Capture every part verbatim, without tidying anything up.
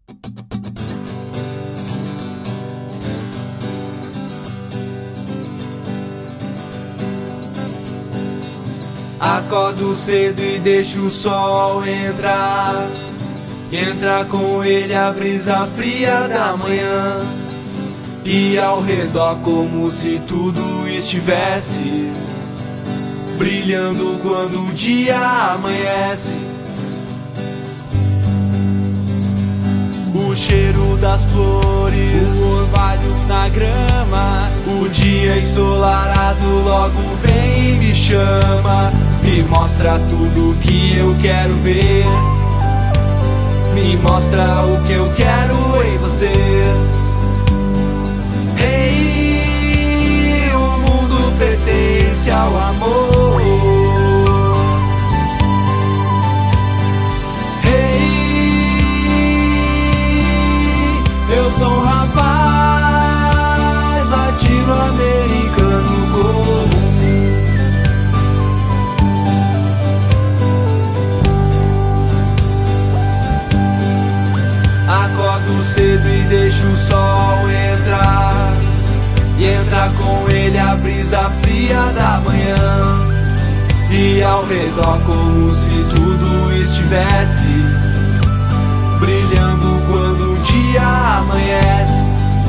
Acordo cedo e deixo o sol entrar. Entra com ele a brisa fria da manhã. E ao redor como se tudo estivesse brilhando quando o dia amanhece. O cheiro das flores, o orvalho na grama. O dia ensolarado logo vem e me chama. Me mostra tudo que eu quero ver. Me mostra o que eu quero em você. Hey, o mundo pertence ao amor. Hey, eu sou um rapaz latino-americano comum. Acordo cedo e deixo o sol entrar. E entra com ele a brisa fria da manhã. E ao redor como se tudo estivesse brilhando quando o dia amanhece.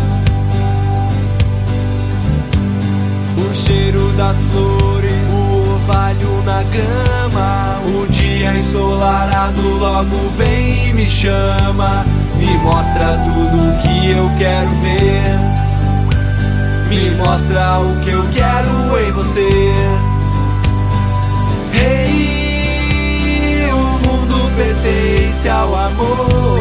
O cheiro das flores, o orvalho na grama. O dia ensolarado logo vem e me chama. Me mostra tudo que eu quero ver. Me mostra o que eu quero em você. Hey, o mundo pertence ao amor.